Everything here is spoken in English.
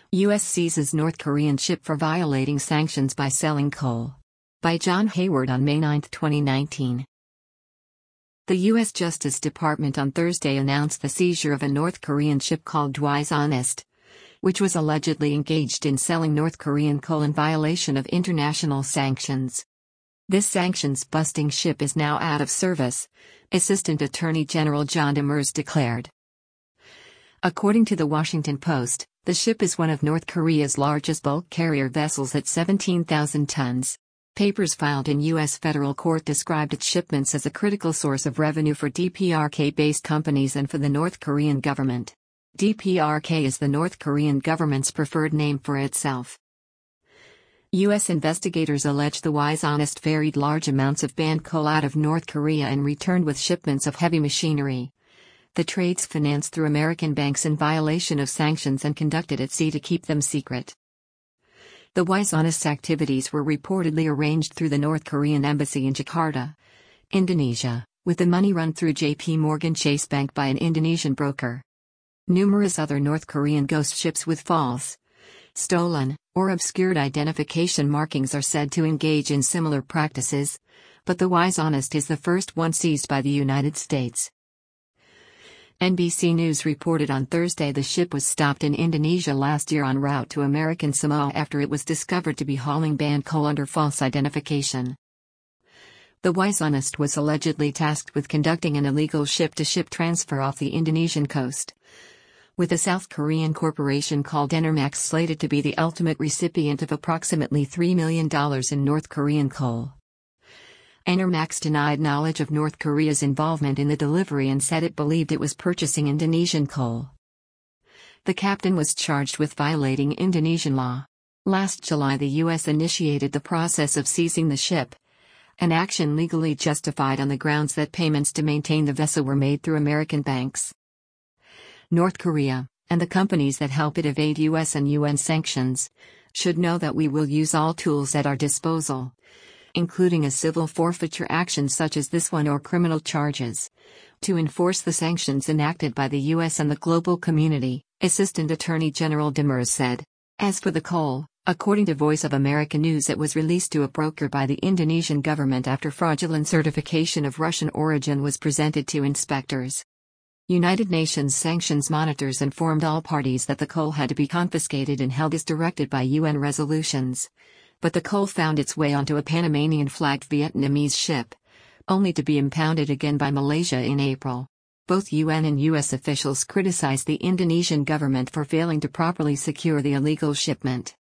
U.S. seizes North Korean ship for violating sanctions by selling coal. By John Hayward on May 9, 2019. The U.S. Justice Department on Thursday announced the seizure of a North Korean ship called Wise Honest, which was allegedly engaged in selling North Korean coal in violation of international sanctions. This sanctions-busting ship is now out of service, Assistant Attorney General John Demers declared. According to the Washington Post, the ship is one of North Korea's largest bulk carrier vessels at 17,000 tons. Papers filed in U.S. federal court described its shipments as a critical source of revenue for DPRK-based companies and for the North Korean government. DPRK is the North Korean government's preferred name for itself. U.S. investigators allege the Wise Honest ferried large amounts of banned coal out of North Korea and returned with shipments of heavy machinery. The trades financed through American banks in violation of sanctions and conducted at sea to keep them secret. The Wise Honest's activities were reportedly arranged through the North Korean embassy in Jakarta, Indonesia, with the money run through J.P. Morgan Chase Bank by an Indonesian broker. Numerous other North Korean ghost ships with false, stolen, or obscured identification markings are said to engage in similar practices, but the Wise Honest is the first one seized by the United States. NBC News reported on Thursday the ship was stopped in Indonesia last year en route to American Samoa after it was discovered to be hauling banned coal under false identification. The Wise Honest was allegedly tasked with conducting an illegal ship-to-ship transfer off the Indonesian coast, with a South Korean corporation called Enermax slated to be the ultimate recipient of approximately $3 million in North Korean coal. Enermax denied knowledge of North Korea's involvement in the delivery and said it believed it was purchasing Indonesian coal. The captain was charged with violating Indonesian law. Last July, the U.S. initiated the process of seizing the ship, an action legally justified on the grounds that payments to maintain the vessel were made through American banks. North Korea, and the companies that help it evade U.S. and UN sanctions, should know that we will use all tools at our disposal, including a civil forfeiture action such as this one or criminal charges, to enforce the sanctions enacted by the U.S. and the global community, Assistant Attorney General Demers said. As for the coal, according to Voice of America News, it was released to a broker by the Indonesian government after fraudulent certification of Russian origin was presented to inspectors. United Nations sanctions monitors informed all parties that the coal had to be confiscated and held as directed by UN resolutions. But the coal found its way onto a Panamanian-flagged Vietnamese ship, only to be impounded again by Malaysia in April. Both UN and US officials criticized the Indonesian government for failing to properly secure the illegal shipment.